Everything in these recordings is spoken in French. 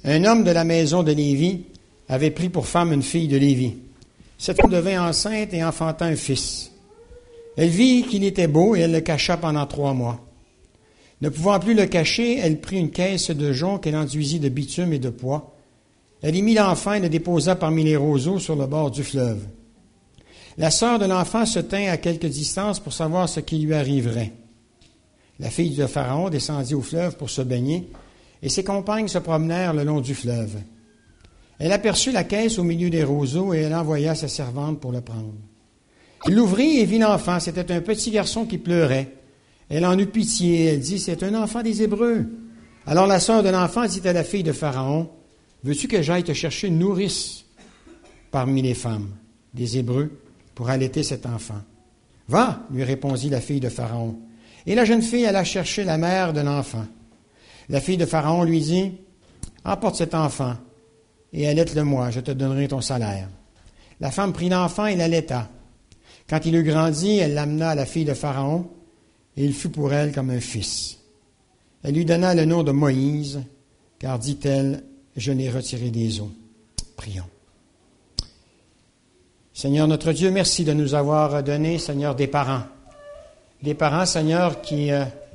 Un homme de la maison de Lévi avait pris pour femme une fille de Lévi. Cette femme devint enceinte et enfanta un fils. Elle vit qu'il était beau et elle le cacha pendant 3 mois. Ne pouvant plus le cacher, elle prit une caisse de jonc qu'elle enduisit de bitume et de pois. Elle y mit l'enfant et le déposa parmi les roseaux sur le bord du fleuve. La sœur de l'enfant se tint à quelque distance pour savoir ce qui lui arriverait. La fille de Pharaon descendit au fleuve pour se baigner, et ses compagnes se promenèrent le long du fleuve. Elle aperçut la caisse au milieu des roseaux et elle envoya sa servante pour le prendre. Elle l'ouvrit et vit l'enfant. C'était un petit garçon qui pleurait. Elle en eut pitié. Elle dit, « C'est un enfant des Hébreux. » Alors la sœur de l'enfant dit à la fille de Pharaon, « Veux-tu que j'aille te chercher une nourrice parmi les femmes des Hébreux pour allaiter cet enfant? »« Va, lui répondit la fille de Pharaon. » Et la jeune fille alla chercher la mère de l'enfant. La fille de Pharaon lui dit, « Emporte cet enfant et allaite-le-moi, je te donnerai ton salaire. » La femme prit l'enfant et l'allaita. Quand il eut grandi, elle l'amena à la fille de Pharaon, et il fut pour elle comme un fils. Elle lui donna le nom de Moïse, car, dit-elle, je l'ai retiré des eaux. Prions. Seigneur notre Dieu, merci de nous avoir donné, Seigneur, des parents. Des parents, Seigneur, qui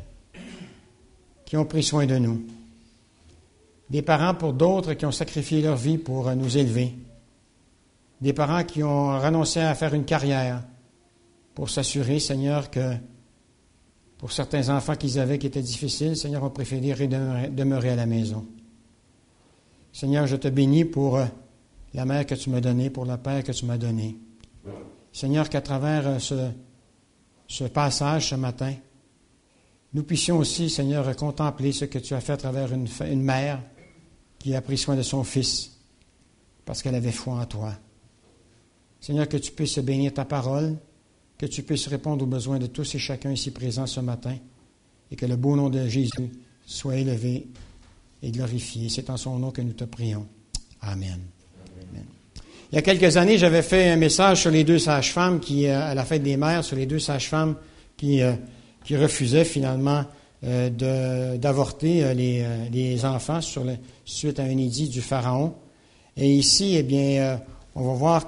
ont pris soin de nous. Des parents pour d'autres qui ont sacrifié leur vie pour nous élever. Des parents qui ont renoncé à faire une carrière pour s'assurer, Seigneur, que pour certains enfants qu'ils avaient qui étaient difficiles, Seigneur, ont préféré demeurer à la maison. Seigneur, je te bénis pour la mère que tu m'as donnée, pour le père que tu m'as donné. Seigneur, qu'à travers ce passage ce matin, nous puissions aussi, Seigneur, contempler ce que tu as fait à travers une mère qui a pris soin de son fils parce qu'elle avait foi en toi. Seigneur, que tu puisses bénir ta parole, que tu puisses répondre aux besoins de tous et chacun ici présents ce matin, et que le beau nom de Jésus soit élevé et glorifié. C'est en son nom que nous te prions. Amen. Amen. Il y a quelques années, j'avais fait un message sur les 2 sages-femmes à la fête des mères, sur les 2 sages-femmes qui refusaient finalement d'avorter les enfants suite à un édit du Pharaon. Et ici, eh bien, on va voir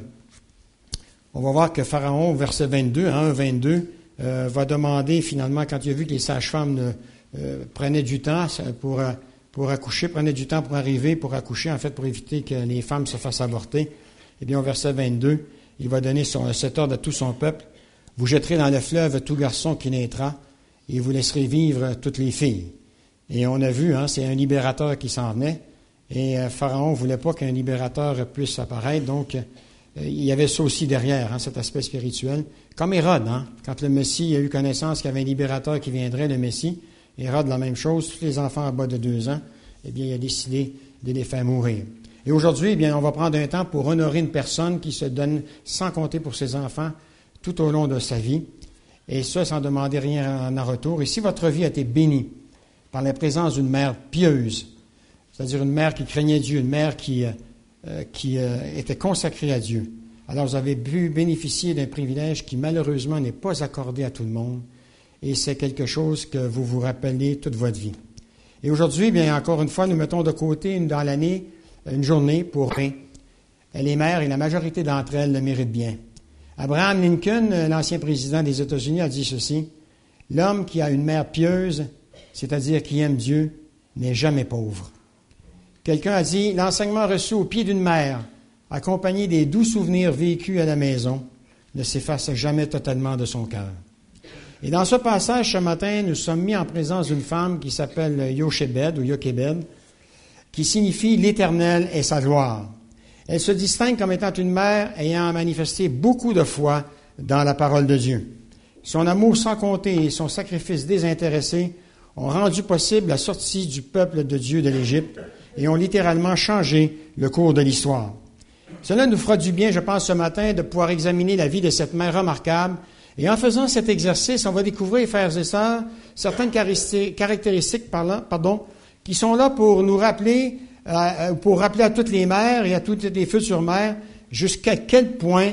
que Pharaon, au verset 22, 1-22, va demander finalement, quand il a vu que les sages-femmes prenaient du temps pour accoucher, prenaient du temps pour arriver, pour accoucher, en fait, pour éviter que les femmes se fassent avorter, eh bien, au verset 22, il va donner cet ordre à tout son peuple. « Vous jetterez dans le fleuve tout garçon qui naîtra, et vous laisserez vivre toutes les filles. » Et on a vu, c'est un libérateur qui s'en venait, et Pharaon ne voulait pas qu'un libérateur puisse apparaître, donc il y avait ça aussi derrière, cet aspect spirituel. Comme Hérode, quand le Messie a eu connaissance qu'il y avait un libérateur qui viendrait, le Messie, Hérode, la même chose, tous les enfants en bas de 2 ans, eh bien, il a décidé de les faire mourir. Et aujourd'hui, eh bien, on va prendre un temps pour honorer une personne qui se donne sans compter pour ses enfants tout au long de sa vie, et ça sans demander rien en retour. Et si votre vie a été bénie par la présence d'une mère pieuse, c'est-à-dire une mère qui craignait Dieu, une mère qui était consacrée à Dieu, alors vous avez pu bénéficier d'un privilège qui malheureusement n'est pas accordé à tout le monde, et c'est quelque chose que vous vous rappelez toute votre vie. Et aujourd'hui, bien encore une fois, nous mettons de côté dans l'année une journée pour les mères, et la majorité d'entre elles le méritent bien. Abraham Lincoln, l'ancien président des États-Unis, a dit ceci: « L'homme qui a une mère pieuse, c'est-à-dire qui aime Dieu, n'est jamais pauvre. » Quelqu'un a dit, l'enseignement reçu au pied d'une mère, accompagné des doux souvenirs vécus à la maison, ne s'efface jamais totalement de son cœur. Et dans ce passage, ce matin, nous sommes mis en présence d'une femme qui s'appelle Yochébed, ou Yochébed, qui signifie « l'Éternel est sa gloire ». Elle se distingue comme étant une mère ayant manifesté beaucoup de foi dans la parole de Dieu. Son amour sans compter et son sacrifice désintéressé ont rendu possible la sortie du peuple de Dieu de l'Égypte et ont littéralement changé le cours de l'histoire. Cela nous fera du bien, je pense, ce matin, de pouvoir examiner la vie de cette mère remarquable. Et en faisant cet exercice, on va découvrir, frères et sœurs, certaines caractéristiques qui sont là pour nous rappeler, pour rappeler à toutes les mères et à toutes les futures mères jusqu'à quel point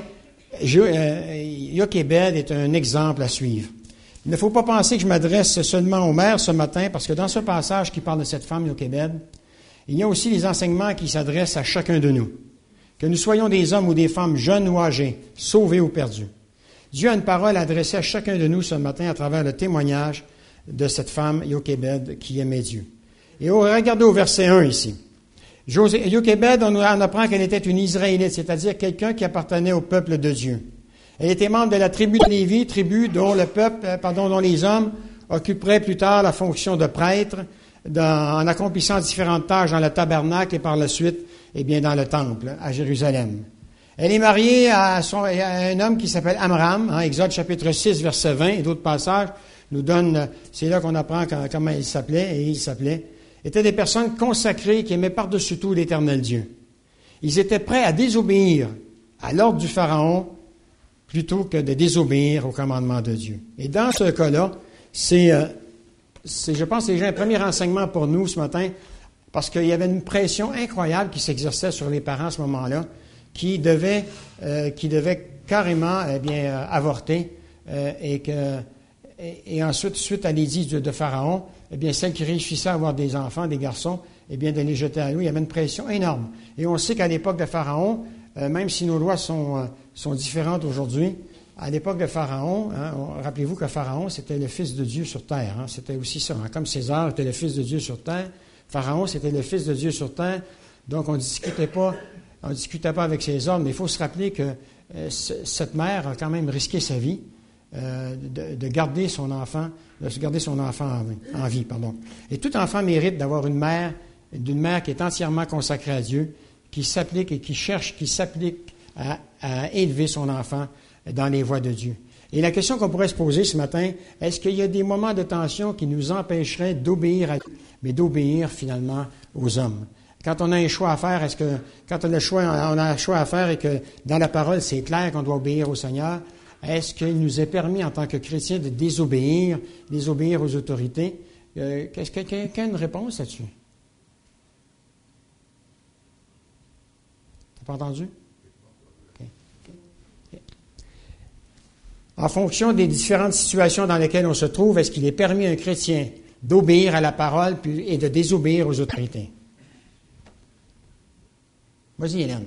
Yochébed est un exemple à suivre. Il ne faut pas penser que je m'adresse seulement aux mères ce matin, parce que dans ce passage qui parle de cette femme, Yochébed, Il y a aussi les enseignements qui s'adressent à chacun de nous. Que nous soyons des hommes ou des femmes jeunes ou âgés, sauvés ou perdus. Dieu a une parole adressée à chacun de nous ce matin à travers le témoignage de cette femme, Jochébed, qui aimait Dieu. Et regardez au verset 1 ici. Jochébed, on apprend qu'elle était une Israélite, c'est-à-dire quelqu'un qui appartenait au peuple de Dieu. Elle était membre de la tribu de Lévi, tribu dont dont les hommes occuperaient plus tard la fonction de prêtre, en accomplissant différentes tâches dans le tabernacle et par la suite, dans le temple à Jérusalem. Elle est mariée à un homme qui s'appelle Amram, Exode chapitre 6, verset 20, et d'autres passages nous donnent, c'est là qu'on apprend comment il s'appelait, étaient des personnes consacrées qui aimaient par-dessus tout l'Éternel Dieu. Ils étaient prêts à désobéir à l'ordre du Pharaon plutôt que de désobéir au commandement de Dieu. Et dans ce cas-là, je pense, déjà un premier enseignement pour nous ce matin, parce qu'il y avait une pression incroyable qui s'exerçait sur les parents à ce moment-là, qui devaient carrément avorter, et ensuite, suite à l'édit de Pharaon, celles qui réussissaient à avoir des enfants, des garçons, de les jeter à l'eau. Il y avait une pression énorme. Et on sait qu'à l'époque de Pharaon, même si nos lois sont différentes aujourd'hui, à l'époque de Pharaon, rappelez-vous que Pharaon, c'était le fils de Dieu sur terre. C'était aussi ça. Comme César était le fils de Dieu sur terre, Pharaon, c'était le fils de Dieu sur terre. Donc, on ne discutait pas avec ses hommes. Mais il faut se rappeler que cette mère a quand même risqué sa vie de garder son enfant en vie. Et tout enfant mérite d'avoir d'une mère qui est entièrement consacrée à Dieu, qui s'applique et qui s'applique à élever son enfant dans les voies de Dieu. Et la question qu'on pourrait se poser ce matin, est-ce qu'il y a des moments de tension qui nous empêcheraient d'obéir à Dieu, mais d'obéir finalement aux hommes? Quand on a un choix à faire, quand on a un choix à faire et que dans la parole c'est clair qu'on doit obéir au Seigneur, est-ce qu'il nous est permis en tant que chrétiens de désobéir aux autorités? Est-ce que quelqu'un a une réponse là-dessus? T'as pas entendu? En fonction des différentes situations dans lesquelles on se trouve, est-ce qu'il est permis à un chrétien d'obéir à la parole et de désobéir aux autorités? Vas-y, Hélène.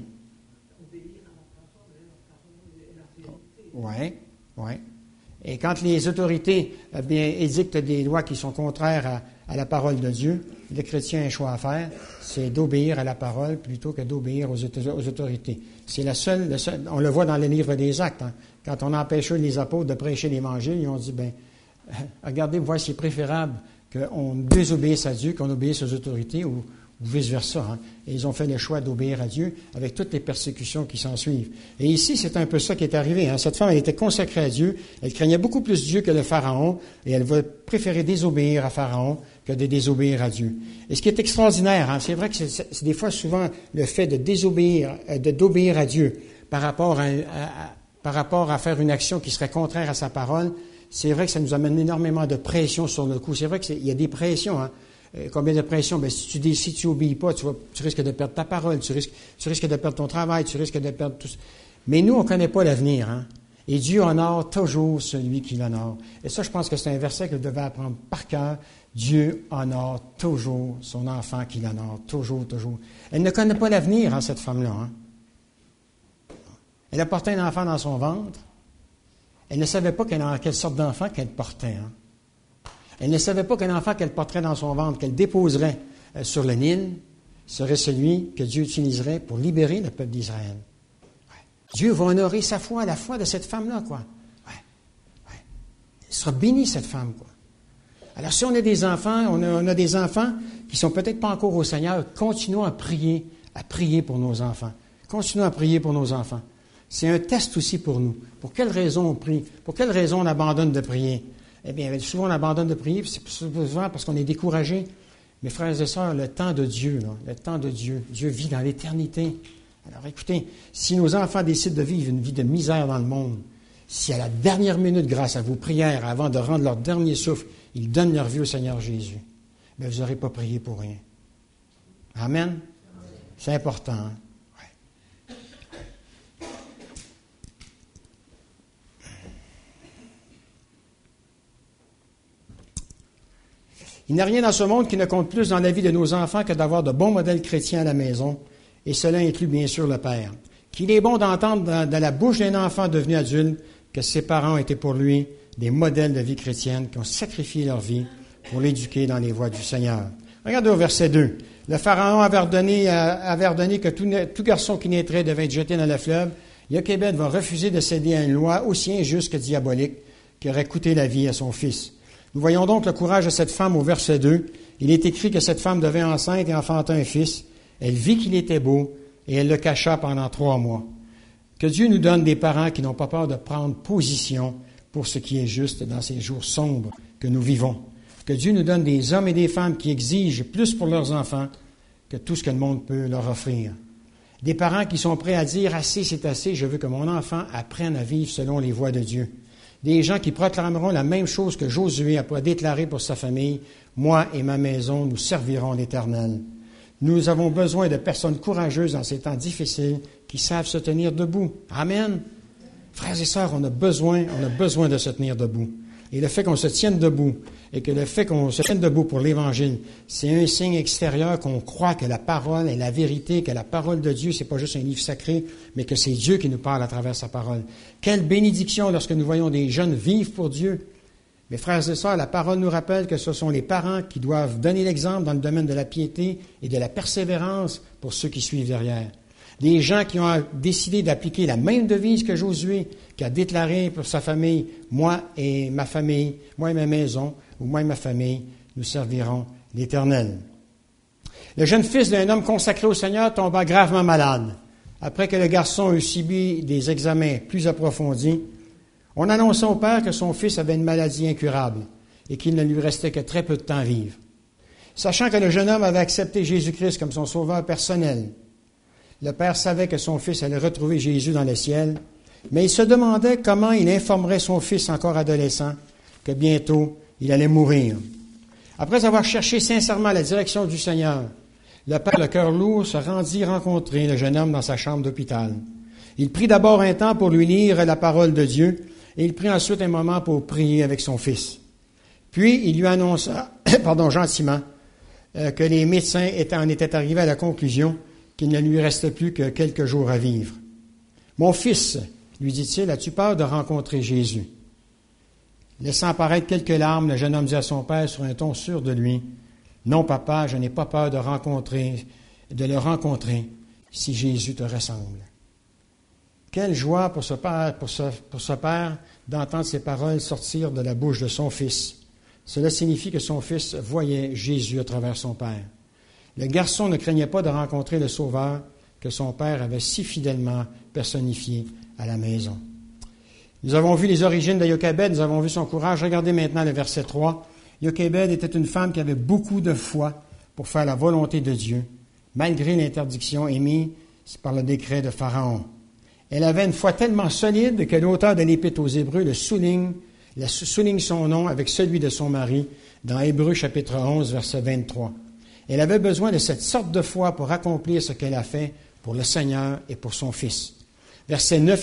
Oui. Et quand les autorités édictent des lois qui sont contraires à la parole de Dieu, le chrétien a un choix à faire, c'est d'obéir à la parole plutôt que d'obéir aux autorités. C'est on le voit dans le livre des Actes. Quand on a empêché les apôtres de prêcher l'Évangile, ils ont dit, regardez, voici, c'est préférable qu'on désobéisse à Dieu qu'on obéisse aux autorités ou vice-versa. Et ils ont fait le choix d'obéir à Dieu avec toutes les persécutions qui s'en suivent. Et ici, c'est un peu ça qui est arrivé. Cette femme, elle était consacrée à Dieu. Elle craignait beaucoup plus Dieu que le Pharaon et elle va préférer désobéir à Pharaon que de désobéir à Dieu. Et ce qui est extraordinaire, c'est vrai que c'est des fois souvent le fait de d'obéir à Dieu par rapport à faire une action qui serait contraire à sa parole. C'est vrai que ça nous amène énormément de pression sur le coup. C'est vrai qu'il y a des pressions, Combien de pression? Si tu obéis pas, tu risques de perdre ta parole, tu risques de perdre ton travail, tu risques de perdre tout ça. Mais nous, on ne connaît pas l'avenir, Et Dieu honore toujours celui qui l'honore. Et ça, je pense que c'est un verset que vous devez apprendre par cœur. Dieu honore toujours son enfant qui l'honore. Toujours, toujours. Elle ne connaît pas l'avenir, cette femme-là, Elle a porté un enfant dans son ventre. Elle ne savait pas quelle sorte d'enfant qu'elle portait, Elle ne savait pas qu'un enfant qu'elle porterait dans son ventre, qu'elle déposerait sur le Nil, serait celui que Dieu utiliserait pour libérer le peuple d'Israël. Dieu va honorer sa foi, la foi de cette femme-là, Elle sera bénie, cette femme, Alors, si on a des enfants, on a des enfants qui sont peut-être pas encore au Seigneur, continuons à prier pour nos enfants. Continuons à prier pour nos enfants. C'est un test aussi pour nous. Pour quelle raison on prie? Pour quelle raison on abandonne de prier? Eh bien, souvent on abandonne de prier, c'est souvent parce qu'on est découragé. Mes frères et sœurs, le temps de Dieu, Dieu vit dans l'éternité. Alors écoutez, si nos enfants décident de vivre une vie de misère dans le monde, si à la dernière minute, grâce à vos prières, avant de rendre leur dernier souffle, ils donnent leur vie au Seigneur Jésus, bien, vous n'aurez pas prié pour rien. Amen? C'est important, Il n'y a rien dans ce monde qui ne compte plus dans la vie de nos enfants que d'avoir de bons modèles chrétiens à la maison, et cela inclut bien sûr le père. Qu'il est bon d'entendre de la bouche d'un enfant devenu adulte que ses parents ont été pour lui des modèles de vie chrétienne, qui ont sacrifié leur vie pour l'éduquer dans les voies du Seigneur. Regardez au verset 2. Le Pharaon avait ordonné que tout garçon qui naîtrait devait être jeté dans le fleuve. Jochébed va refuser de céder à une loi aussi injuste que diabolique qui aurait coûté la vie à son fils. Nous voyons donc le courage de cette femme au verset 2. Il est écrit que cette femme devint enceinte et enfanta un fils. Elle vit qu'il était beau et elle le cacha pendant 3 mois. Que Dieu nous donne des parents qui n'ont pas peur de prendre position pour ce qui est juste dans ces jours sombres que nous vivons. Que Dieu nous donne des hommes et des femmes qui exigent plus pour leurs enfants que tout ce que le monde peut leur offrir. Des parents qui sont prêts à dire « assez, c'est assez, je veux que mon enfant apprenne à vivre selon les voies de Dieu ». Des gens qui proclameront la même chose que Josué a déclaré pour sa famille « Moi et ma maison, nous servirons l'Éternel ». Nous avons besoin de personnes courageuses dans ces temps difficiles qui savent se tenir debout. Amen. Frères et sœurs, on a besoin de se tenir debout. Et le fait qu'on se tienne debout, et que le fait qu'on se tienne debout pour l'Évangile, c'est un signe extérieur qu'on croit que la parole est la vérité, que la parole de Dieu, c'est pas juste un livre sacré, mais que c'est Dieu qui nous parle à travers sa parole. Quelle bénédiction lorsque nous voyons des jeunes vivre pour Dieu. Mes frères et sœurs, la parole nous rappelle que ce sont les parents qui doivent donner l'exemple dans le domaine de la piété et de la persévérance pour ceux qui suivent derrière. Des gens qui ont décidé d'appliquer la même devise que Josué, qui a déclaré pour sa famille, moi et ma maison, ou moi et ma famille, nous servirons l'Éternel. Le jeune fils d'un homme consacré au Seigneur tomba gravement malade. Après que le garçon eut subi des examens plus approfondis, on annonça au père que son fils avait une maladie incurable et qu'il ne lui restait que très peu de temps à vivre. Sachant que le jeune homme avait accepté Jésus-Christ comme son sauveur personnel, le père savait que son fils allait retrouver Jésus dans le ciel, mais il se demandait comment il informerait son fils encore adolescent que bientôt il allait mourir. Après avoir cherché sincèrement la direction du Seigneur, le père, le cœur lourd, se rendit rencontrer le jeune homme dans sa chambre d'hôpital. Il prit d'abord un temps pour lui lire la parole de Dieu, et il prit ensuite un moment pour prier avec son fils. Puis il lui annonça, gentiment, que les médecins en étaient arrivés à la conclusion qu'il ne lui restait plus que quelques jours à vivre. « Mon fils, lui dit-il, as-tu peur de rencontrer Jésus? » Laissant apparaître quelques larmes, le jeune homme dit à son père sur un ton sûr de lui, « Non, papa, je n'ai pas peur de le rencontrer si Jésus te ressemble. » Quelle joie pour ce père d'entendre ces paroles sortir de la bouche de son fils. Cela signifie que son fils voyait Jésus à travers son père. Le garçon ne craignait pas de rencontrer le Sauveur que son père avait si fidèlement personnifié à la maison. Nous avons vu les origines de Jochébed, nous avons vu son courage. Regardez maintenant le verset 3. Jochébed était une femme qui avait beaucoup de foi pour faire la volonté de Dieu, malgré l'interdiction émise par le décret de Pharaon. Elle avait une foi tellement solide que l'auteur de l'Épître aux Hébreux souligne son nom avec celui de son mari dans Hébreux chapitre 11, verset 23. Elle avait besoin de cette sorte de foi pour accomplir ce qu'elle a fait pour le Seigneur et pour son Fils. Verset 2,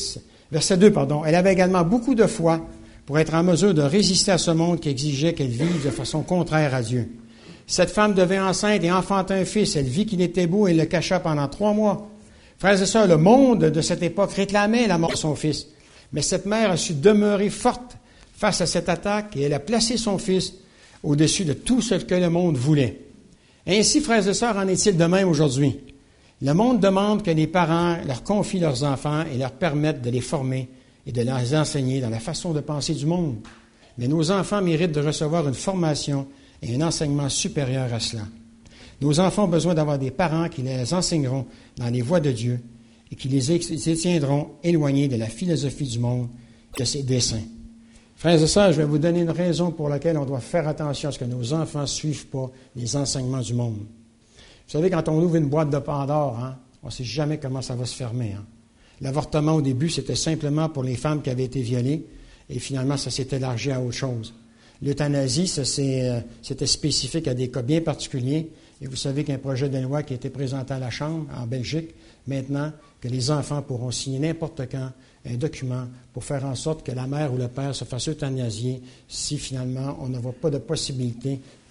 elle avait également beaucoup de foi pour être en mesure de résister à ce monde qui exigeait qu'elle vive de façon contraire à Dieu. Cette femme devint enceinte et enfanta un fils. Elle vit qu'il était beau et le cacha pendant 3 mois. Frères et sœurs, le monde de cette époque réclamait la mort de son fils. Mais cette mère a su demeurer forte face à cette attaque et elle a placé son fils au-dessus de tout ce que le monde voulait. Ainsi, frères et sœurs, en est-il de même aujourd'hui? Le monde demande que les parents leur confient leurs enfants et leur permettent de les former et de les enseigner dans la façon de penser du monde. Mais nos enfants méritent de recevoir une formation et un enseignement supérieur à cela. Nos enfants ont besoin d'avoir des parents qui les enseigneront dans les voies de Dieu et qui les tiendront éloignés de la philosophie du monde et de ses desseins. Frères et sœurs, je vais vous donner une raison pour laquelle on doit faire attention à ce que nos enfants ne suivent pas les enseignements du monde. Vous savez, quand on ouvre une boîte de Pandore, on ne sait jamais comment ça va se fermer. L'avortement, au début, c'était simplement pour les femmes qui avaient été violées, et finalement, ça s'est élargi à autre chose. L'euthanasie, c'était spécifique à des cas bien particuliers, et vous savez qu'un projet de loi qui a été présenté à la Chambre, en Belgique, maintenant, que les enfants pourront signer n'importe quand un document pour faire en sorte que la mère ou le père se fasse euthanasier si finalement on ne voit pas de possibilité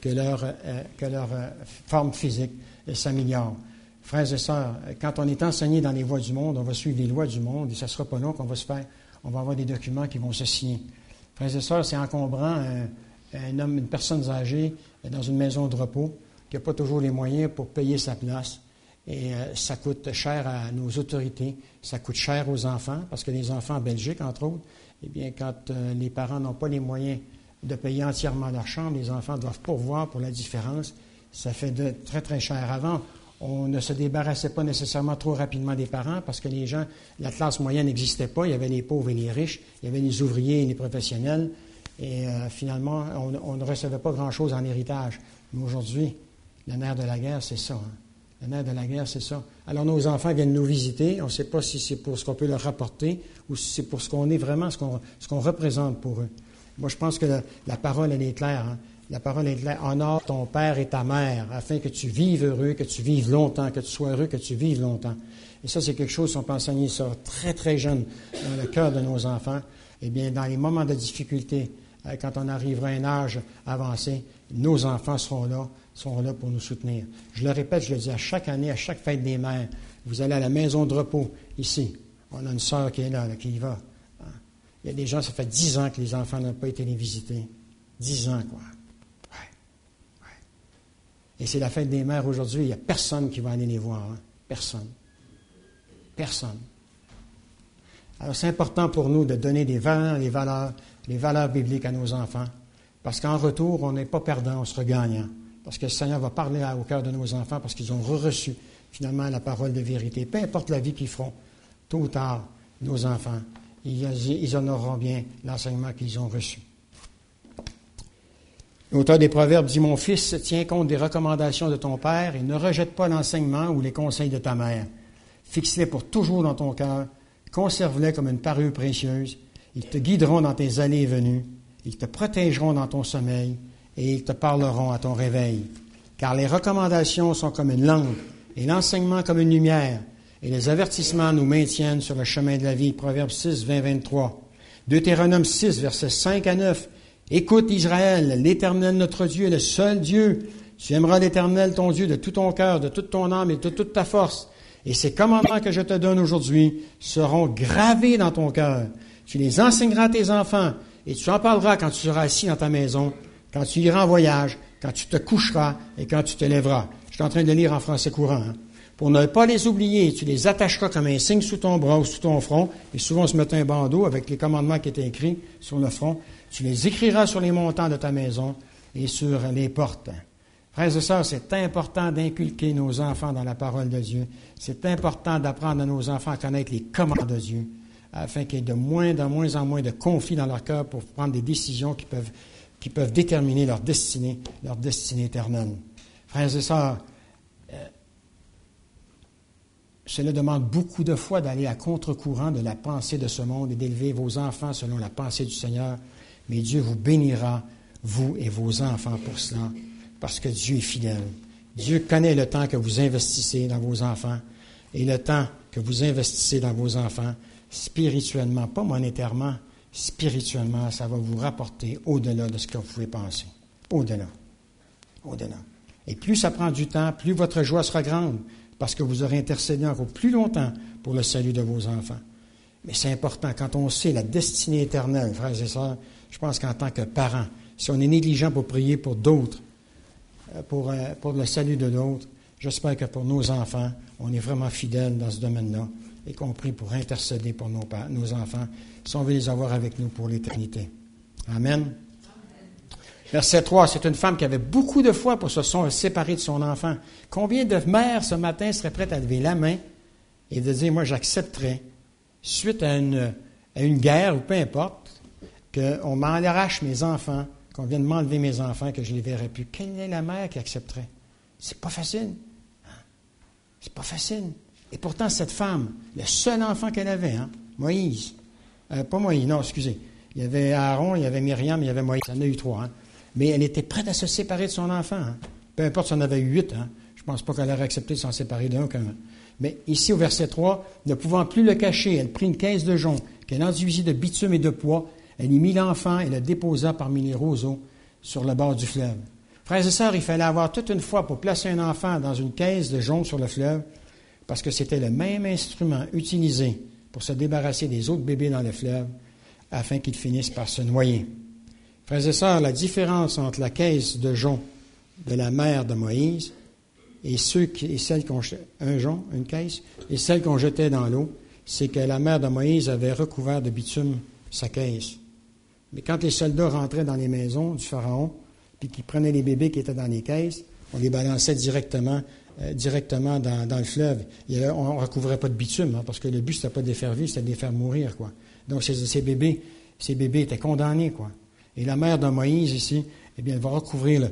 que leur forme physique s'améliore. Frères et sœurs, quand on est enseigné dans les voies du monde, on va suivre les lois du monde et ça ne sera pas long qu'on va on va avoir des documents qui vont se signer. Frères et sœurs, c'est encombrant une personne âgée dans une maison de repos qui n'a pas toujours les moyens pour payer sa place. Et ça coûte cher à nos autorités, ça coûte cher aux enfants, parce que les enfants en Belgique, entre autres, eh bien, quand les parents n'ont pas les moyens de payer entièrement leur chambre, les enfants doivent pourvoir pour la différence. Ça fait très, très cher. Avant, on ne se débarrassait pas nécessairement trop rapidement des parents parce que les gens, la classe moyenne n'existait pas. Il y avait les pauvres et les riches, il y avait les ouvriers et les professionnels. Et finalement, on ne recevait pas grand-chose en héritage. Mais aujourd'hui, le nerf de la guerre, c'est ça. Le nerf de la guerre, c'est ça. Alors, nos enfants viennent nous visiter. On ne sait pas si c'est pour ce qu'on peut leur rapporter ou si c'est pour ce qu'on est vraiment, ce qu'on représente pour eux. Moi, je pense que la parole, elle est claire. Hein? La parole est claire. Honore ton père et ta mère afin que tu vives heureux, que tu vives longtemps, que tu sois heureux, que tu vives longtemps. Et ça, c'est quelque chose, on peut enseigner ça très, très jeune dans le cœur de nos enfants. Eh bien, dans les moments de difficulté, quand on arrivera à un âge avancé, nos enfants seront là pour nous soutenir. Je le répète, je le dis à chaque année, à chaque fête des mères, vous allez à la maison de repos, ici. On a une sœur qui est là, qui y va. Il y a des gens, ça fait 10 ans que les enfants n'ont pas été les visiter. 10 ans, quoi. Ouais. Et c'est la fête des mères aujourd'hui, il n'y a personne qui va aller les voir. Hein? Personne. Alors, c'est important pour nous de donner les valeurs bibliques à nos enfants, parce qu'en retour, on n'est pas perdant, on sera gagnant. Parce que le Seigneur va parler au cœur de nos enfants, parce qu'ils ont reçu finalement la parole de vérité. Peu importe la vie qu'ils feront, tôt ou tard, nos enfants, ils honoreront bien l'enseignement qu'ils ont reçu. L'auteur des Proverbes dit « Mon fils, tiens compte des recommandations de ton père et ne rejette pas l'enseignement ou les conseils de ta mère. Fixe-les pour toujours dans ton cœur, conserve-les comme une parure précieuse. Ils te guideront dans tes allées et venues, ils te protégeront dans ton sommeil et ils te parleront à ton réveil. Car les recommandations sont comme une lampe et l'enseignement comme une lumière. Et les avertissements nous maintiennent sur le chemin de la vie. » Proverbe 6, 20, 23. Deutéronome 6, versets 5 à 9. « Écoute Israël, l'Éternel notre Dieu est le seul Dieu. Tu aimeras l'Éternel ton Dieu de tout ton cœur, de toute ton âme et de toute ta force. Et ces commandements que je te donne aujourd'hui seront gravés dans ton cœur. Tu les enseigneras à tes enfants et tu en parleras quand tu seras assis dans ta maison, quand tu iras en voyage, quand tu te coucheras et quand tu te lèveras. » Je suis en train de lire en français courant. Hein? Pour ne pas les oublier, tu les attacheras comme un signe sous ton bras ou sous ton front. Et souvent, on se met un bandeau avec les commandements qui étaient écrits sur le front. Tu les écriras sur les montants de ta maison et sur les portes. Frères et sœurs, c'est important d'inculquer nos enfants dans la parole de Dieu. C'est important d'apprendre à nos enfants à connaître les commandements de Dieu, afin qu'il y ait de moins en moins de conflits dans leur cœur pour prendre des décisions qui peuvent déterminer leur destinée éternelle. Frères et sœurs, cela demande beaucoup de foi d'aller à contre-courant de la pensée de ce monde et d'élever vos enfants selon la pensée du Seigneur. Mais Dieu vous bénira, vous et vos enfants, pour cela, parce que Dieu est fidèle. Dieu connaît le temps que vous investissez dans vos enfants et le temps que vous investissez dans vos enfants spirituellement, pas monétairement, spirituellement, ça va vous rapporter au-delà de ce que vous pouvez penser. Au-delà. Et plus ça prend du temps, plus votre joie sera grande, parce que vous aurez intercédé encore plus longtemps pour le salut de vos enfants. Mais c'est important, quand on sait la destinée éternelle, frères et sœurs, je pense qu'en tant que parents, si on est négligent pour prier pour d'autres, pour le salut de d'autres, j'espère que pour nos enfants, on est vraiment fidèles dans ce domaine-là, y compris pour intercéder pour nos enfants, si on veut les avoir avec nous pour l'éternité. Amen. Verset 3, c'est une femme qui avait beaucoup de foi pour se séparer de son enfant. Combien de mères ce matin seraient prêtes à lever la main et de dire, moi j'accepterais, suite à une guerre ou peu importe, qu'on m'arrache mes enfants, qu'on vienne m'enlever mes enfants, que je ne les verrai plus. Quelle est la mère qui accepterait? C'est pas facile. C'est pas facile. Et pourtant, cette femme, le seul enfant qu'elle avait, Moïse, pas Moïse, non, excusez. Il y avait Aaron, il y avait Myriam, il y avait Moïse. Il y en a eu 3, Mais elle était prête à se séparer de son enfant. Peu importe si on avait eu 8, Je ne pense pas qu'elle aurait accepté de s'en séparer d'un qu'un. Mais ici, au verset 3, ne pouvant plus le cacher, elle prit une caisse de jonc, qu'elle enduisit de bitume et de pois. Elle y mit l'enfant et le déposa parmi les roseaux sur le bord du fleuve. Frères et sœurs, il fallait avoir toute une foi pour placer un enfant dans une caisse de jonc sur le fleuve, parce que c'était le même instrument utilisé pour se débarrasser des autres bébés dans le fleuve, afin qu'ils finissent par se noyer. Frères et sœurs, la différence entre la caisse de jonc de la mère de Moïse et celle une caisse, et celle qu'on jetait dans l'eau, c'est que la mère de Moïse avait recouvert de bitume sa caisse. Mais quand les soldats rentraient dans les maisons du Pharaon, puis qu'ils prenaient les bébés qui étaient dans les caisses, on les balançait directement dans le fleuve. On ne recouvrait pas de bitume, parce que le but, c'était pas de les faire vivre, c'était de les faire mourir, quoi. Donc, ces bébés étaient condamnés, quoi. Et la mère de Moïse, ici, eh bien, elle va recouvrir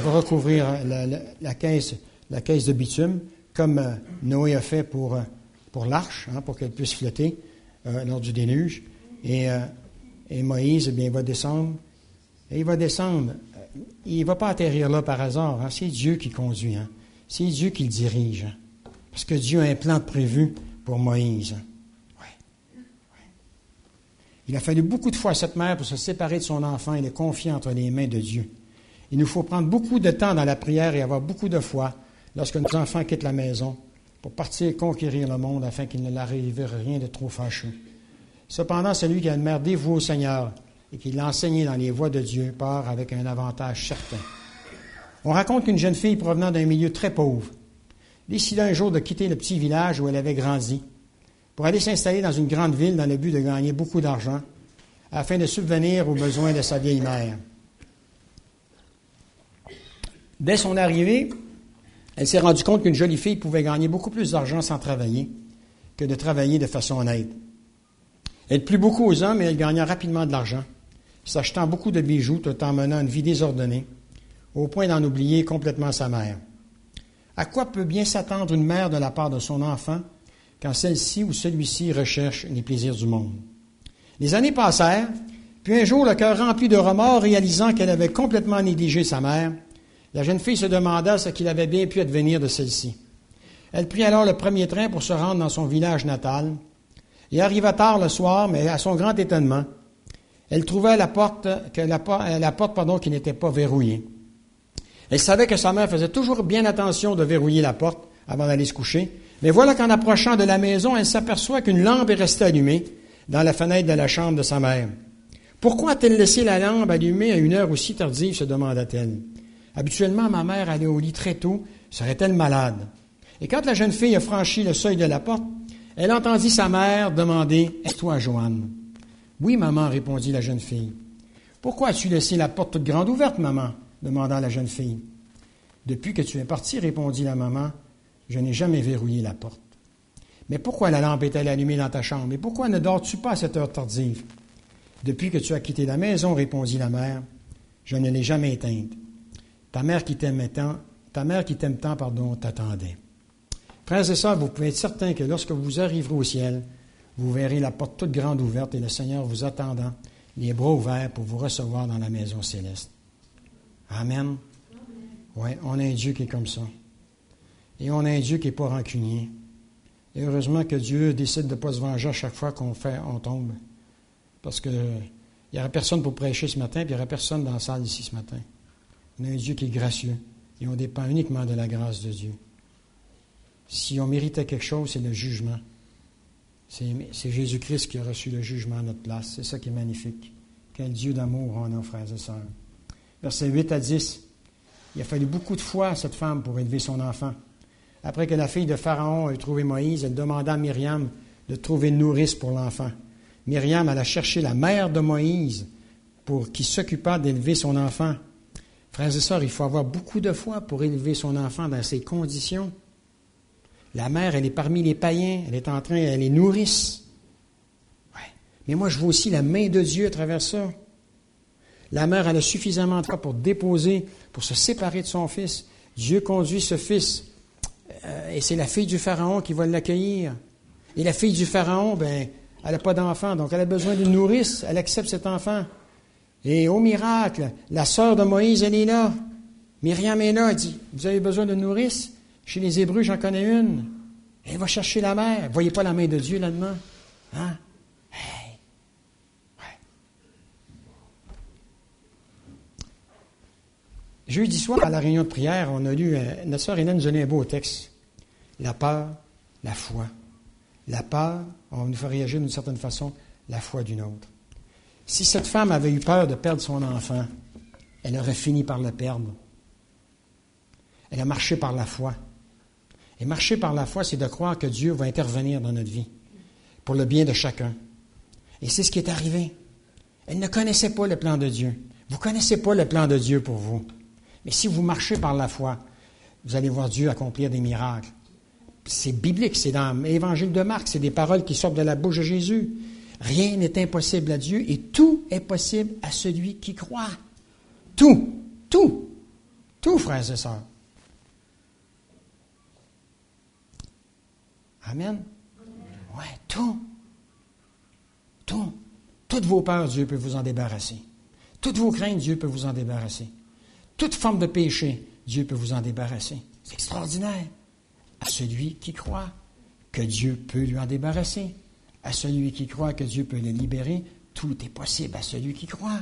la caisse de bitume, comme Noé a fait pour l'arche, pour qu'elle puisse flotter lors du déluge. Et Moïse, eh bien, il va descendre. Et il va descendre. Il ne va pas atterrir là par hasard. C'est Dieu qui conduit. C'est Dieu qui le dirige. Parce que Dieu a un plan prévu pour Moïse. Ouais. Il a fallu beaucoup de fois à cette mère pour se séparer de son enfant et le confier entre les mains de Dieu. Il nous faut prendre beaucoup de temps dans la prière et avoir beaucoup de foi lorsque nos enfants quittent la maison pour partir conquérir le monde afin qu'il ne leur arrive rien de trop fâcheux. Cependant, celui qui a une mère dévouée au Seigneur et qui l'a enseigné dans les voies de Dieu part avec un avantage certain. On raconte qu'une jeune fille provenant d'un milieu très pauvre décida un jour de quitter le petit village où elle avait grandi pour aller s'installer dans une grande ville dans le but de gagner beaucoup d'argent afin de subvenir aux besoins de sa vieille mère. Dès son arrivée, elle s'est rendue compte qu'une jolie fille pouvait gagner beaucoup plus d'argent sans travailler que de travailler de façon honnête. Elle plut beaucoup aux hommes et elle gagna rapidement de l'argent, s'achetant beaucoup de bijoux tout en menant une vie désordonnée, au point d'en oublier complètement sa mère. À quoi peut bien s'attendre une mère de la part de son enfant quand celle-ci ou celui-ci recherche les plaisirs du monde? Les années passèrent, puis un jour, le cœur rempli de remords, réalisant qu'elle avait complètement négligé sa mère, la jeune fille se demanda ce qu'il avait bien pu advenir de celle-ci. Elle prit alors le premier train pour se rendre dans son village natal et arriva tard le soir, mais à son grand étonnement, elle trouva la porte qui n'était pas verrouillée. Elle savait que sa mère faisait toujours bien attention de verrouiller la porte avant d'aller se coucher, mais voilà qu'en approchant de la maison, elle s'aperçoit qu'une lampe est restée allumée dans la fenêtre de la chambre de sa mère. « Pourquoi a-t-elle laissé la lampe allumée à une heure aussi tardive ?» se demanda-t-elle. « Habituellement, ma mère allait au lit très tôt, serait-elle malade? » Et quand la jeune fille a franchi le seuil de la porte, elle entendit sa mère demander « Est-ce toi, Joanne? »« Oui, maman, répondit la jeune fille. »« Pourquoi as-tu laissé la porte toute grande ouverte, maman? » demanda la jeune fille. « Depuis que tu es partie, répondit la maman, je n'ai jamais verrouillé la porte. »« Mais pourquoi la lampe est-elle allumée dans ta chambre? Et pourquoi ne dors-tu pas à cette heure tardive? »« Depuis que tu as quitté la maison, répondit la mère, je ne l'ai jamais éteinte. Ta mère qui t'aime tant, t'attendait. » Frères et sœurs, vous pouvez être certains que lorsque vous arriverez au ciel, vous verrez la porte toute grande ouverte et le Seigneur vous attendant, les bras ouverts pour vous recevoir dans la maison céleste. Amen. Oui, on a un Dieu qui est comme ça. Et on a un Dieu qui n'est pas rancunier. Et heureusement que Dieu décide de ne pas se venger à chaque fois qu'on tombe. Parce qu'il n'y aurait personne pour prêcher ce matin, puis il n'y aurait personne dans la salle ici ce matin. On a un Dieu qui est gracieux. Et on dépend uniquement de la grâce de Dieu. Si on méritait quelque chose, c'est le jugement. C'est Jésus-Christ qui a reçu le jugement à notre place. C'est ça qui est magnifique. Quel Dieu d'amour on a, frères et sœurs. Versets 8 à 10. Il a fallu beaucoup de foi à cette femme pour élever son enfant. Après que la fille de Pharaon ait trouvé Moïse, elle demanda à Myriam de trouver une nourrice pour l'enfant. Myriam alla chercher la mère de Moïse qui s'occupa d'élever son enfant. Frères et sœurs, il faut avoir beaucoup de foi pour élever son enfant dans ces conditions. La mère, elle est parmi les païens, elle est nourrice. Ouais. Mais moi, je vois aussi la main de Dieu à travers ça. La mère, elle a suffisamment de foi pour déposer, pour se séparer de son fils. Dieu conduit ce fils. Et c'est la fille du Pharaon qui va l'accueillir. Et la fille du Pharaon, elle n'a pas d'enfant, donc elle a besoin d'une nourrice. Elle accepte cet enfant. Et au miracle, la sœur de Moïse, elle est là. Myriam est là, elle dit, vous avez besoin de nourrice? Chez les Hébreux, j'en connais une. Elle va chercher la mère. Vous voyez pas la main de Dieu là-dedans? Hein? Hey. Ouais. Jeudi soir, à la réunion de prière, on a lu, notre sœur Hélène nous a lu un beau texte. La peur, la foi. La peur, on nous fait réagir d'une certaine façon, la foi d'une autre. Si cette femme avait eu peur de perdre son enfant, elle aurait fini par le perdre. Elle a marché par la foi. Et marcher par la foi, c'est de croire que Dieu va intervenir dans notre vie pour le bien de chacun. Et c'est ce qui est arrivé. Elle ne connaissait pas le plan de Dieu. Vous ne connaissez pas le plan de Dieu pour vous. Mais si vous marchez par la foi, vous allez voir Dieu accomplir des miracles. C'est biblique, c'est dans l'Évangile de Marc, c'est des paroles qui sortent de la bouche de Jésus. Rien n'est impossible à Dieu et tout est possible à celui qui croit. Tout, frères et sœurs. Amen. Ouais, tout. Toutes vos peurs, Dieu peut vous en débarrasser. Toutes vos craintes, Dieu peut vous en débarrasser. Toute forme de péché, Dieu peut vous en débarrasser. C'est extraordinaire. À celui qui croit que Dieu peut lui en débarrasser. À celui qui croit que Dieu peut le libérer. Tout est possible à celui qui croit.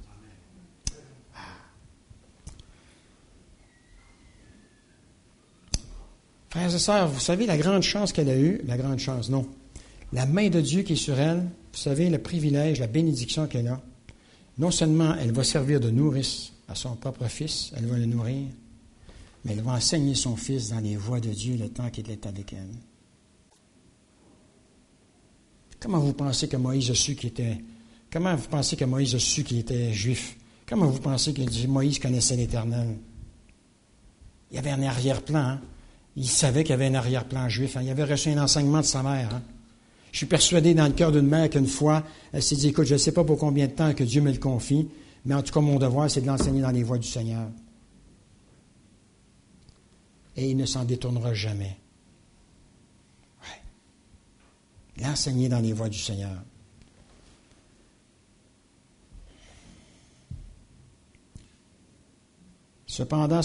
Frères et sœurs, vous savez la grande chance qu'elle a eue, la grande chance, non. La main de Dieu qui est sur elle, vous savez le privilège, la bénédiction qu'elle a. Non seulement elle va servir de nourrice à son propre fils, elle va le nourrir, mais elle va enseigner son fils dans les voies de Dieu le temps qu'il est avec elle. Comment vous pensez que Moïse a su qu'il était juif? Comment vous pensez que Moïse connaissait l'Éternel? Il y avait un arrière-plan, hein? Il savait qu'il y avait un arrière-plan juif. Hein? Il avait reçu un enseignement de sa mère. Hein? Je suis persuadé dans le cœur d'une mère qu'une fois, elle s'est dit, écoute, je ne sais pas pour combien de temps que Dieu me le confie, mais en tout cas, mon devoir, c'est de l'enseigner dans les voies du Seigneur. Et il ne s'en détournera jamais. Ouais. L'enseigner dans les voies du Seigneur. Cependant,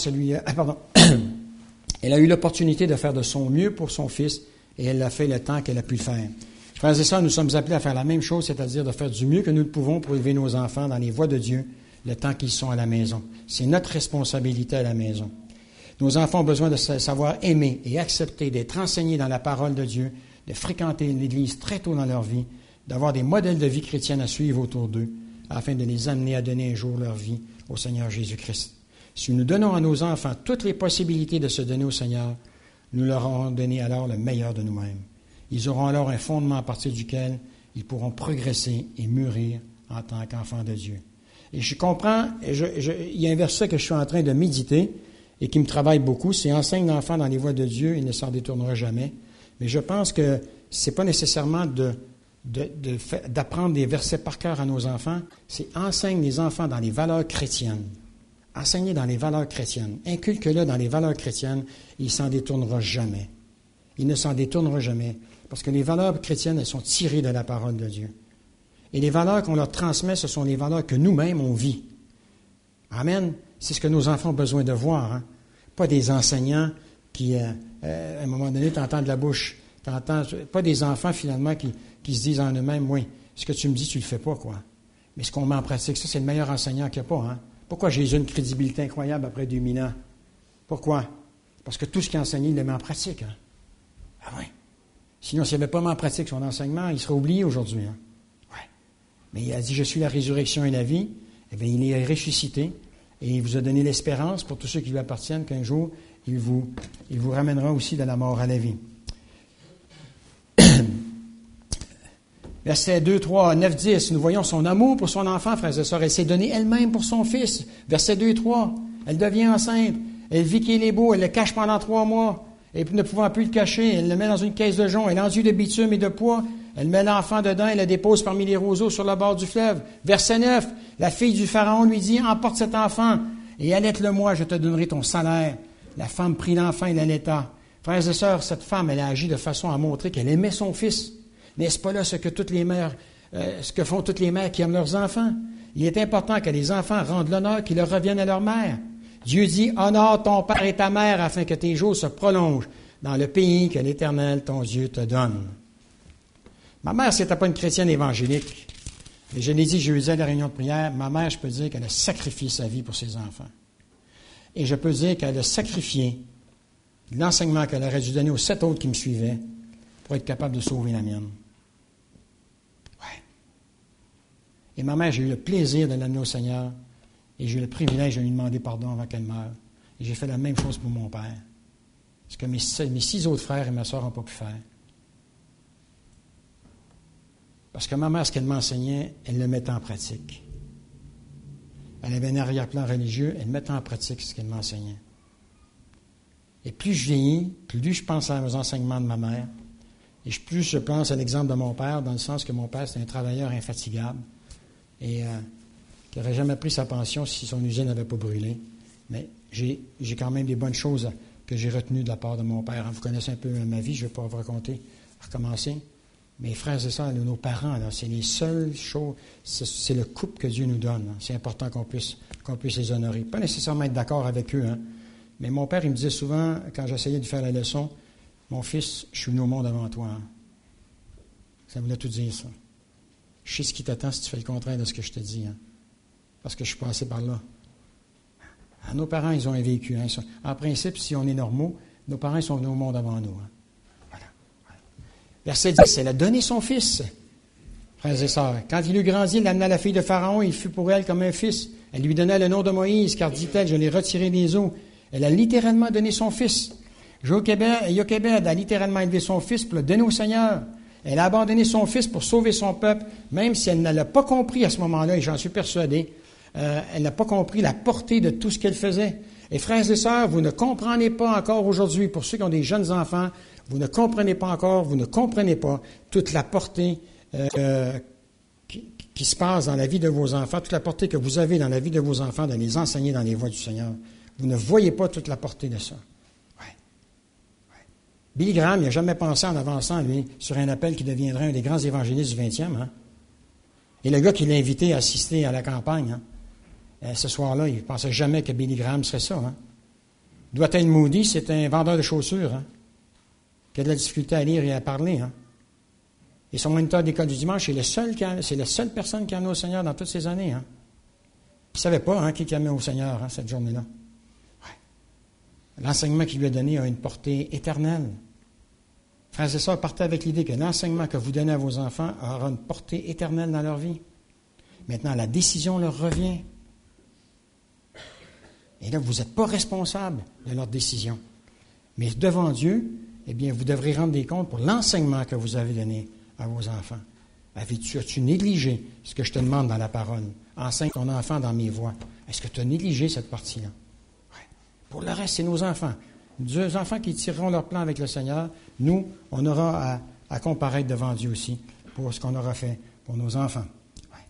elle a eu l'opportunité de faire de son mieux pour son fils et elle l'a fait le temps qu'elle a pu le faire. Frères et sœurs, nous sommes appelés à faire la même chose, c'est-à-dire de faire du mieux que nous le pouvons pour élever nos enfants dans les voies de Dieu le temps qu'ils sont à la maison. C'est notre responsabilité à la maison. Nos enfants ont besoin de savoir aimer et accepter d'être enseignés dans la parole de Dieu, de fréquenter l'Église très tôt dans leur vie, d'avoir des modèles de vie chrétienne à suivre autour d'eux, afin de les amener à donner un jour leur vie au Seigneur Jésus-Christ. Si nous donnons à nos enfants toutes les possibilités de se donner au Seigneur, nous leur aurons donné alors le meilleur de nous-mêmes. Ils auront alors un fondement à partir duquel ils pourront progresser et mûrir en tant qu'enfants de Dieu. Et je comprends, il y a un verset que je suis en train de méditer et qui me travaille beaucoup, c'est « Enseigne l'enfant dans les voies de Dieu, il ne s'en détournera jamais ». Mais je pense que ce n'est pas nécessairement d'apprendre des versets par cœur à nos enfants, c'est « Enseigne les enfants dans les valeurs chrétiennes ». Enseignez dans les valeurs chrétiennes. Inculque-le dans les valeurs chrétiennes. Il ne s'en détournera jamais. Il ne s'en détournera jamais. Parce que les valeurs chrétiennes, elles sont tirées de la parole de Dieu. Et les valeurs qu'on leur transmet, ce sont les valeurs que nous-mêmes, on vit. Amen. C'est ce que nos enfants ont besoin de voir. Hein? Pas des enseignants qui, à un moment donné, t'entends de la bouche. Pas des enfants, finalement, qui se disent en eux-mêmes, oui, ce que tu me dis, tu le fais pas, quoi. Mais ce qu'on met en pratique, ça, c'est le meilleur enseignant qu'il n'y a pas, hein. Pourquoi Jésus a une crédibilité incroyable après 2000 ans? Pourquoi? Parce que tout ce qu'il a enseigné, il le met en pratique. Hein? Ah oui. Sinon, s'il n'avait pas mis en pratique son enseignement, il serait oublié aujourd'hui. Hein? Ouais. Mais il a dit, je suis la résurrection et la vie. Eh bien, il est ressuscité et il vous a donné l'espérance pour tous ceux qui lui appartiennent qu'un jour, il vous ramènera aussi de la mort à la vie. Versets 2, 3, 9, 10, nous voyons son amour pour son enfant, frères et sœurs. Elle s'est donnée elle-même pour son fils. Versets 2 et 3, elle devient enceinte. Elle vit qu'il est beau, elle le cache pendant 3 mois. Et ne pouvant plus le cacher, elle le met dans une caisse de jonc. Elle enduit de bitume et de poids. Elle met l'enfant dedans et le dépose parmi les roseaux sur le bord du fleuve. Verset 9, la fille du Pharaon lui dit, emporte cet enfant et allaite-le-moi, je te donnerai ton salaire. La femme prit l'enfant et l'allaita. Frères et sœurs, cette femme, elle a agi de façon à montrer qu'elle aimait son fils. N'est-ce pas là ce que font toutes les mères qui aiment leurs enfants? Il est important que les enfants rendent l'honneur qui leur revienne à leur mère. Dieu dit, honore ton père et ta mère afin que tes jours se prolongent dans le pays que l'Éternel, ton Dieu, te donne. Ma mère, c'était pas une chrétienne évangélique. Et je l'ai dit jeudi à la réunion de prière, ma mère, je peux dire qu'elle a sacrifié sa vie pour ses enfants. Et je peux dire qu'elle a sacrifié l'enseignement qu'elle aurait dû donner aux 7 autres qui me suivaient pour être capable de sauver la mienne. Ouais. Et ma mère, j'ai eu le plaisir de l'amener au Seigneur et j'ai eu le privilège de lui demander pardon avant qu'elle meure. Et j'ai fait la même chose pour mon père. Ce que mes 6 autres frères et ma soeur n'ont pas pu faire. Parce que ma mère, ce qu'elle m'enseignait, elle le mettait en pratique. Elle avait un arrière-plan religieux, elle mettait en pratique ce qu'elle m'enseignait. Et plus je vieillis, plus je pense aux enseignements de ma mère, et plus je pense à l'exemple de mon père, dans le sens que mon père, c'était un travailleur infatigable, et qui n'aurait jamais pris sa pension si son usine n'avait pas brûlé. Mais j'ai quand même des bonnes choses que j'ai retenues de la part de mon père. Vous connaissez un peu ma vie, je ne vais pas vous raconter, recommencer. Mes frères et sœurs, nos parents, là, c'est les seules choses, c'est le couple que Dieu nous donne. Hein. C'est important qu'on puisse les honorer. Pas nécessairement être d'accord avec eux, hein. Mais mon père, il me disait souvent, quand j'essayais de faire la leçon, « Mon fils, je suis venu au monde avant toi. Hein. » Ça voulait tout dire, ça. Je sais ce qui t'attend si tu fais le contraire de ce que je te dis. Hein. Parce que je suis passé par là. Nos parents, ils ont un vécu. Hein. En principe, si on est normaux, nos parents ils sont venus au monde avant nous. Hein. Voilà. Verset 10, elle a donné son fils, frères et sœurs. Quand il eut grandi, il amena la fille de Pharaon, il fut pour elle comme un fils. Elle lui donna le nom de Moïse, car dit-elle, je l'ai retiré des eaux. Elle a littéralement donné son fils. Jochébed a littéralement élevé son fils pour le donner au Seigneur. Elle a abandonné son fils pour sauver son peuple, même si elle ne l'a pas compris à ce moment-là, et j'en suis persuadé. Elle n'a pas compris la portée de tout ce qu'elle faisait. Et frères et sœurs, vous ne comprenez pas encore aujourd'hui, pour ceux qui ont des jeunes enfants, vous ne comprenez pas toute la portée qui se passe dans la vie de vos enfants, toute la portée que vous avez dans la vie de vos enfants, de les enseigner dans les voies du Seigneur. Vous ne voyez pas toute la portée de ça. Ouais. Billy Graham, il n'a jamais pensé en avançant, lui, sur un appel qui deviendrait un des grands évangélistes du 20e. Hein? Et le gars qui l'a invité à assister à la campagne, hein, ce soir-là, il ne pensait jamais que Billy Graham serait ça. Hein? Dwight Moody, c'est un vendeur de chaussures, hein, qui a de la difficulté à lire et à parler. Hein? Et son moniteur d'école du dimanche, c'est la seule personne qui a amené au Seigneur dans toutes ces années. Hein? Il ne savait pas hein, qui a amené au Seigneur hein, cette journée-là. Ouais. L'enseignement qu'il lui a donné a une portée éternelle. Frères et sœurs, partez avec l'idée que l'enseignement que vous donnez à vos enfants aura une portée éternelle dans leur vie. Maintenant, la décision leur revient. Et là, vous n'êtes pas responsable de leur décision. Mais devant Dieu, eh bien, vous devrez rendre des comptes pour l'enseignement que vous avez donné à vos enfants. As-tu négligé ce que je te demande dans la parole? Enseigne ton enfant dans mes voies. Est-ce que tu as négligé cette partie-là? Ouais. Pour le reste, c'est nos enfants. Deux enfants qui tireront leur plan avec le Seigneur. Nous, on aura à comparaître devant Dieu aussi pour ce qu'on aura fait pour nos enfants. Ouais.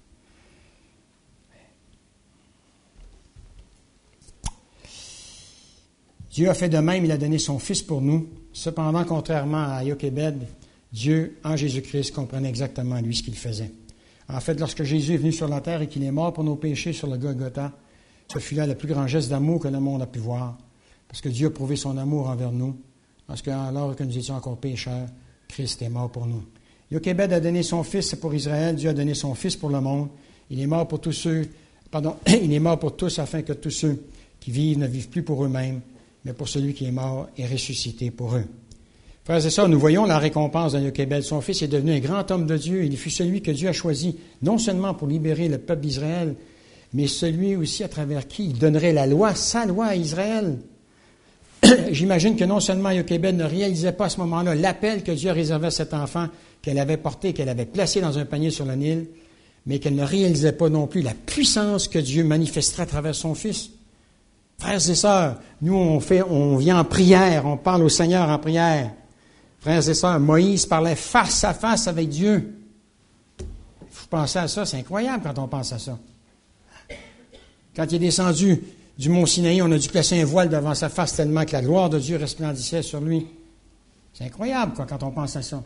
Dieu a fait de même, il a donné son Fils pour nous. Cependant, contrairement à Jochébed, Dieu, en Jésus-Christ, comprenait exactement, lui, ce qu'il faisait. En fait, lorsque Jésus est venu sur la terre et qu'il est mort pour nos péchés sur le Golgotha, ce fut là le plus grand geste d'amour que le monde a pu voir. Parce que Dieu a prouvé son amour envers nous. Parce qu'alors que nous étions encore pécheurs, Christ est mort pour nous. Jochébed a donné son Fils pour Israël. Dieu a donné son Fils pour le monde. Il est mort pour tous il est mort pour tous afin que tous ceux qui vivent ne vivent plus pour eux-mêmes, mais pour celui qui est mort et ressuscité pour eux. Frères et sœurs, nous voyons la récompense de Jochébed. Son fils est devenu un grand homme de Dieu. Il fut celui que Dieu a choisi, non seulement pour libérer le peuple d'Israël, mais celui aussi à travers qui il donnerait la loi, sa loi à Israël. J'imagine que non seulement Jochébed ne réalisait pas à ce moment-là l'appel que Dieu a réservé à cet enfant, qu'elle avait porté, qu'elle avait placé dans un panier sur le Nil, mais qu'elle ne réalisait pas non plus la puissance que Dieu manifesterait à travers son fils. Frères et sœurs, nous on vient en prière, on parle au Seigneur en prière. Frères et sœurs, Moïse parlait face à face avec Dieu. Vous pensez à ça, c'est incroyable quand on pense à ça. Quand il est descendu du mont Sinaï, on a dû placer un voile devant sa face tellement que la gloire de Dieu resplendissait sur lui. C'est incroyable quand on pense à ça.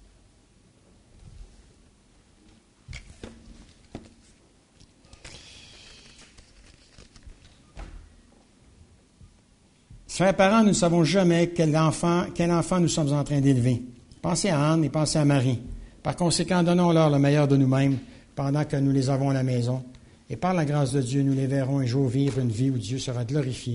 Chers parents, nous ne savons jamais quel enfant nous sommes en train d'élever. Pensez à Anne et pensez à Marie. Par conséquent, donnons-leur le meilleur de nous-mêmes pendant que nous les avons à la maison. Et par la grâce de Dieu, nous les verrons un jour vivre une vie où Dieu sera glorifié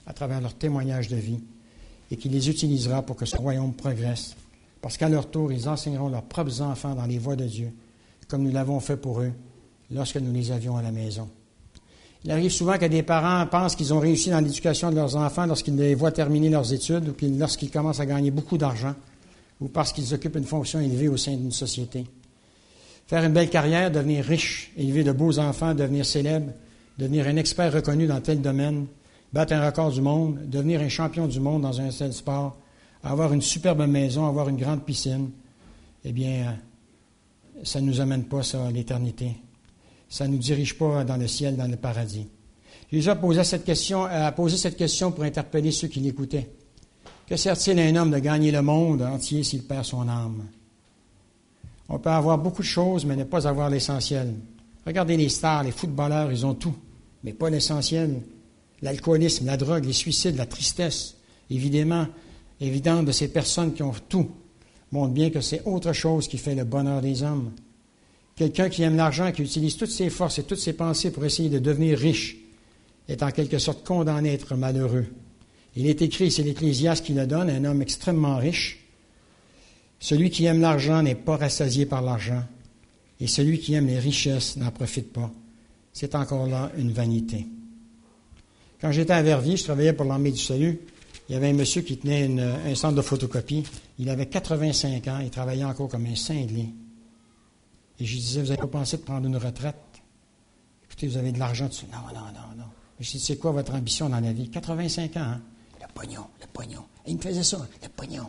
à travers leur témoignage de vie et qu'il les utilisera pour que ce royaume progresse. Parce qu'à leur tour, ils enseigneront leurs propres enfants dans les voies de Dieu, comme nous l'avons fait pour eux lorsque nous les avions à la maison. Il arrive souvent que des parents pensent qu'ils ont réussi dans l'éducation de leurs enfants lorsqu'ils les voient terminer leurs études ou lorsqu'ils commencent à gagner beaucoup d'argent ou parce qu'ils occupent une fonction élevée au sein d'une société. Faire une belle carrière, devenir riche, élever de beaux enfants, devenir célèbre, devenir un expert reconnu dans tel domaine, battre un record du monde, devenir un champion du monde dans un tel sport, avoir une superbe maison, avoir une grande piscine, eh bien, ça ne nous amène pas ça à l'éternité. Ça ne nous dirige pas dans le ciel, dans le paradis. Jésus a posé cette question pour interpeller ceux qui l'écoutaient. Que sert-il à un homme de gagner le monde entier s'il perd son âme? On peut avoir beaucoup de choses, mais ne pas avoir l'essentiel. Regardez les stars, les footballeurs, ils ont tout, mais pas l'essentiel. L'alcoolisme, la drogue, les suicides, la tristesse, évident de ces personnes qui ont tout, montre bien que c'est autre chose qui fait le bonheur des hommes. Quelqu'un qui aime l'argent, qui utilise toutes ses forces et toutes ses pensées pour essayer de devenir riche, est en quelque sorte condamné à être malheureux. Il est écrit, c'est l'Ecclésiaste qui le donne, un homme extrêmement riche. Celui qui aime l'argent n'est pas rassasié par l'argent, et celui qui aime les richesses n'en profite pas. C'est encore là une vanité. Quand j'étais à Verviers, je travaillais pour l'Armée du Salut. Il y avait un monsieur qui tenait un centre de photocopie. Il avait 85 ans, il travaillait encore comme un cinglé. Et je lui disais, vous n'avez pas pensé de prendre une retraite? Écoutez, vous avez de l'argent dessus. Non. Je lui dis, c'est quoi votre ambition dans la vie? 85 ans, hein? Le pognon. Et il me faisait ça, le pognon.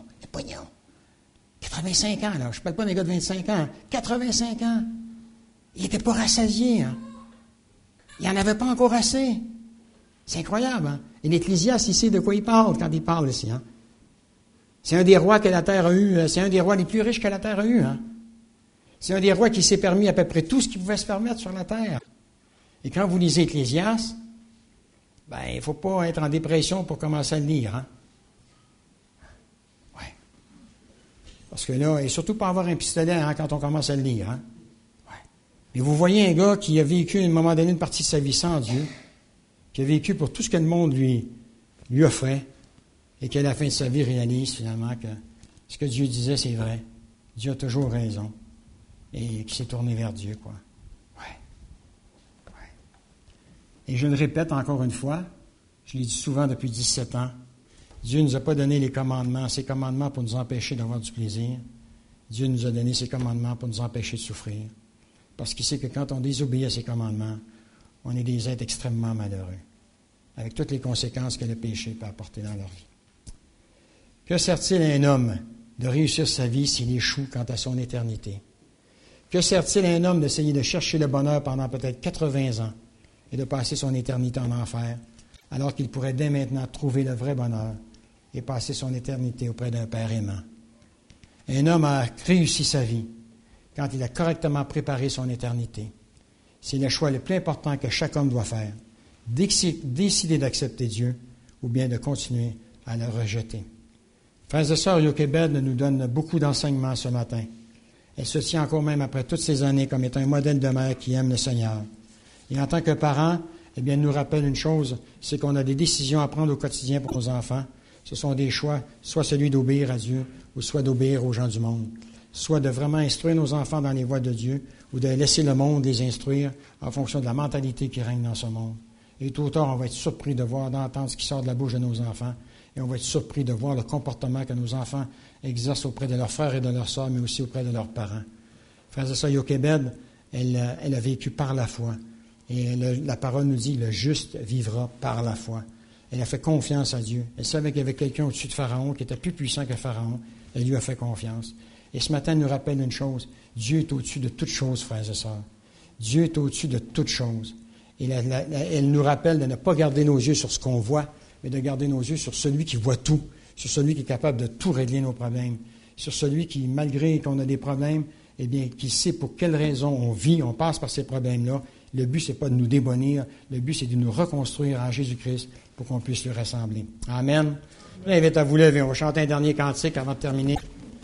85 ans, là. Je ne parle pas d'un gars de 25 ans. 85 ans. Il n'était pas rassasié, hein? Il n'en avait pas encore assez. C'est incroyable, hein? Et l'Ecclésiaste, il sait de quoi il parle quand il parle ici, hein? C'est un des rois que la terre a eu, c'est un des rois les plus riches que la terre a eu, hein? C'est un des rois qui s'est permis à peu près tout ce qu'il pouvait se permettre sur la terre. Et quand vous lisez Ecclésiaste, il ne faut pas être en dépression pour commencer à le lire, hein? Ouais. Parce que là, et surtout pas avoir un pistolet, hein, quand on commence à le lire, hein? Ouais. Et vous voyez un gars qui a vécu à un moment donné une partie de sa vie sans Dieu, qui a vécu pour tout ce que le monde lui offrait, et qui à la fin de sa vie réalise finalement que ce que Dieu disait, c'est vrai. Dieu a toujours raison. Et qui s'est tourné vers Dieu, quoi. Ouais. Et je le répète encore une fois, je l'ai dit souvent depuis 17 ans, Dieu ne nous a pas donné les commandements, ces commandements pour nous empêcher d'avoir du plaisir. Dieu nous a donné ces commandements pour nous empêcher de souffrir. Parce qu'il sait que quand on désobéit à ces commandements, on est des êtres extrêmement malheureux, avec toutes les conséquences que le péché peut apporter dans leur vie. Que sert-il à un homme de réussir sa vie s'il échoue quant à son éternité? Que sert-il à un homme d'essayer de chercher le bonheur pendant peut-être 80 ans et de passer son éternité en enfer, alors qu'il pourrait dès maintenant trouver le vrai bonheur et passer son éternité auprès d'un Père aimant? Un homme a réussi sa vie quand il a correctement préparé son éternité. C'est le choix le plus important que chaque homme doit faire, décider d'accepter Dieu ou bien de continuer à le rejeter. Frères et sœurs, Jochebed nous donne beaucoup d'enseignements ce matin. Elle se tient encore même après toutes ces années comme étant un modèle de mère qui aime le Seigneur. Et en tant que parents, elle nous rappelle une chose, c'est qu'on a des décisions à prendre au quotidien pour nos enfants. Ce sont des choix, soit celui d'obéir à Dieu ou soit d'obéir aux gens du monde. Soit de vraiment instruire nos enfants dans les voies de Dieu ou de laisser le monde les instruire en fonction de la mentalité qui règne dans ce monde. Et tôt ou tard, on va être surpris de voir, d'entendre ce qui sort de la bouche de nos enfants. Et on va être surpris de voir le comportement que nos enfants exercent auprès de leurs frères et de leurs sœurs, mais aussi auprès de leurs parents. Frères et sœurs, Jochebed, elle a vécu par la foi. Et la parole nous dit, le juste vivra par la foi. Elle a fait confiance à Dieu. Elle savait qu'il y avait quelqu'un au-dessus de Pharaon qui était plus puissant que Pharaon. Elle lui a fait confiance. Et ce matin, elle nous rappelle une chose. Dieu est au-dessus de toutes choses, frères et sœurs. Dieu est au-dessus de toutes choses. Et elle nous rappelle de ne pas garder nos yeux sur ce qu'on voit, mais de garder nos yeux sur celui qui voit tout, sur celui qui est capable de tout régler nos problèmes, sur celui qui, malgré qu'on a des problèmes, qui sait pour quelles raisons on vit, on passe par ces problèmes-là. Le but, c'est pas de nous débonir, le but, c'est de nous reconstruire en Jésus-Christ pour qu'on puisse lui ressembler. Amen. Je vous invite à vous lever. On va chanter un dernier cantique avant de terminer.